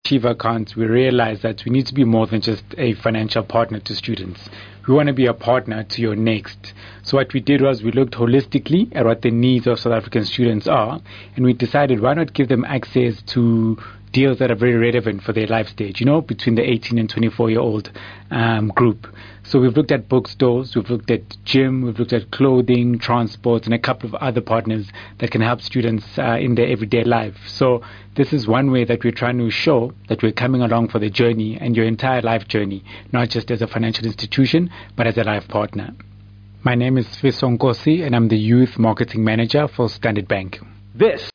Achieve Accounts, we realized that we need to be more than just a financial partner to students. We want to be a partner to your next. So what we did was we looked holistically at what the needs of South African students are, and we decided why not give them access to deals that are very relevant for their life stage, between the 18 and 24-year-old group. So we've looked at bookstores, we've looked at gym, we've looked at clothing, transport, and a couple of other partners that can help students in their everyday life. So this is one way that we're trying to show that we're coming along for the journey and your entire life journey, not just as a financial institution, but as a life partner. My name is Fiso Nkosi, and I'm the Youth Marketing Manager for Standard Bank. This